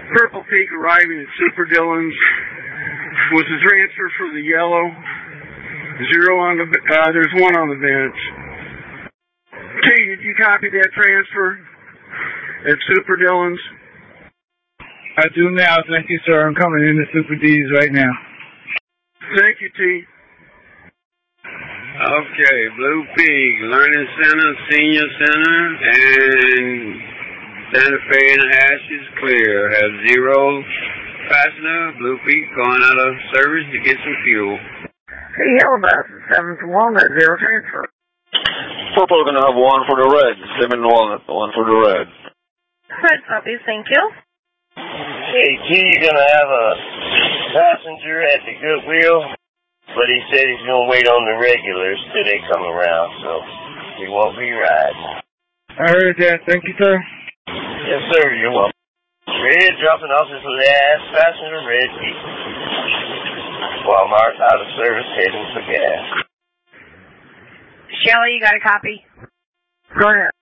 Purple Peak arriving at Super Dillon's. Was the transfer for the yellow? 0 on the, there's 1 on the bench. T, did you copy that transfer at Super Dillon's? I do now. Thank you, sir. I'm coming into Super D's right now. Thank you, T. Okay, Blue Pig, Learning Center, Senior Center, and Santa Fe and Ash is clear. Have 0 passenger. Blue Pig going out of service to get some fuel. Hey, Yellow Bus, 7 to Walnut, 0 transfer. Purple gonna have 1 for the red. 7 Walnut, 1 for the red. Red puppies, thank you. Hey, T, gonna have a passenger at the Goodwill, but he said he's gonna wait on the regulars till they come around, so he won't be riding. I heard that. Thank you, sir. Yes, sir, you're welcome. Red dropping off his last passenger, Red T. Walmart out of service, heading for gas. Shelly, you got a copy? Go ahead.